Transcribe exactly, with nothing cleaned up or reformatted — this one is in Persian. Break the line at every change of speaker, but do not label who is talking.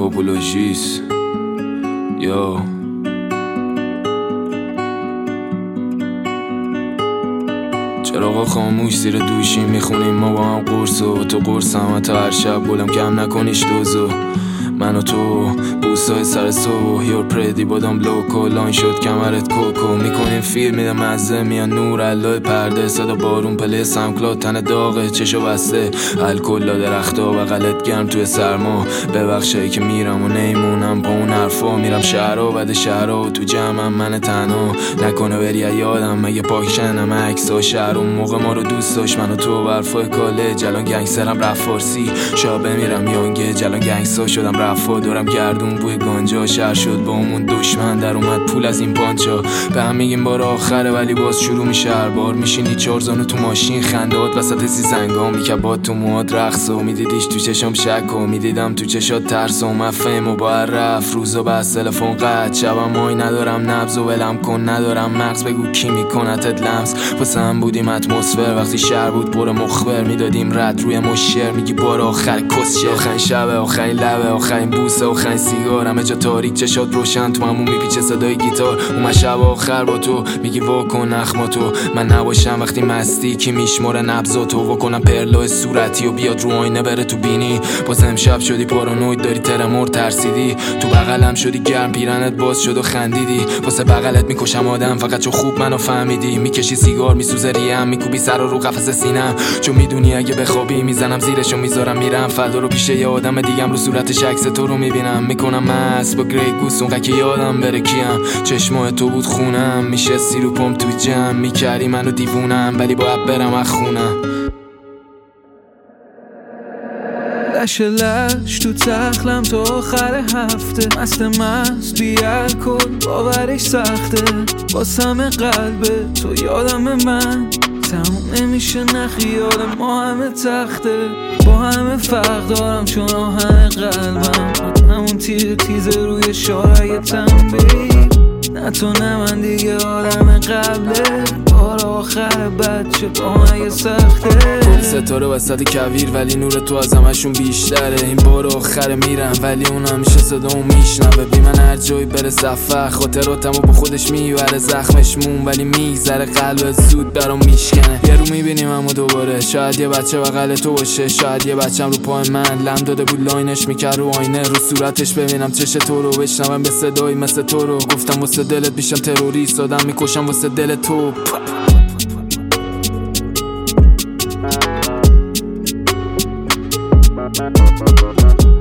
آپولوژیس یا چراغا خاموش زیر دوشی میخونیم ما با هم قرص و تو قرصم حتی هر شب گلم کم نکنیش دوزو من و تو بوسای سر صبح یور پردی بادام لوکو لاین شد کمرت کوکو میکنیم فیلم میده مزه میان نور علای پرده صدا بارون پله سمکلاد تن داغه چشو بسته الکل لا درختا بغلت گرم توی سرما ببخشایی که میرم و نیمونم با اون حرفا میرم شهرها بعد شهرها و تو جمعم من تنها نکنه بری یادم مگه پاکشنم عکسا شهر اون موقع ما رو دوست داشت من و تو برفای کاله جلان گنگسترم رفت فارسی شاب بمیرم یانگه جلان گنگستا شدم رفا دورم گردون بوی گانجا شهر شد با همون دشمن در اومد پول از این پانچا به هم میگیم بار آخره ولی باز شروع میشه هر بار میشینی چهار زانو تو ماشین خندهات وسط سیزنگام میکبات تو موهات رقص و میدیدیش تو چشم شک و میدیدم تو چشات ترس و مفهم و با هر رفت روزا بس تلفن قد شبم مای ندارم نبض و ولم کن ندارم مغز بگو کی میکنتت لمس واسه هم بودیم اتمسفر وقتی شهر بود پر مخبر میدادیم رد روی مشر میگی بار آخر کسشه آخرین شب آخرین لبه آخرین بوسه آخرین سیگار همه جا تاریک چشات روشن تو همون میپیچه صدای گیتار اون شب آخر با تو میگی واکن نخماتو من نباشم وقتی مستی کی میشماره نبضاتو واکنم پرلای صورتی و بیاد رو آینه بره تو بینی باز امشب شدی پارانوید داری ترمور ترسیدی تو بغلم شدی گرم پیرنت باز شد و خندیدی واسه بغلت میکشم آدم فقط چون خوب منو فهمیدی میکشی سیگار میسوزه ریم میکوبی سر رو قفس سینم چون میدونی اگه بخوابی میزنم زیرشو میذارم میرم فردا رو پیش یه آدم دیگم رو صورتش عکس تو رو میبینم میکنم مست با گری گوس اون که یادم بره کیم چشمای تو بود خونم میشه سی رو پم تو جمع میکردی منو دیوونم ولی باید برم از خونم
لش لش تو تخلم تا آخر هفته مست مست بی الکل باورش سخته واسم قلب تو یادم من تموم نمیشه نه خیال ما همه تخته با همه فرق دارم چون آهن قلبم همون تیر تیز روی شارع تنبیل نه تو نه من دیگه آدم قبله بار آخر بچه با من یه سخته
ستاره وسط کویر ولی نور تو از همشون بیشتره این بار آخر میرم ولی اون همیشه صدامو میشنوه بی من هر جایی بره سفر خاطراتمو با خودش میبره زخمش مون ولی میگذره قلب زود برام میشکنه یه رو میبینیم همو دوباره شاید یه بچه بغل تو باشه شاید یه بچم رو پای من لم داده بود لاینش میکرد رو آینه رو صورتش ببینم چش تو رو بشنوم به صدایی مثل تو رو گفتم واسه دلت میشم تروریست آدم میکشم واسه دل تو
Bye.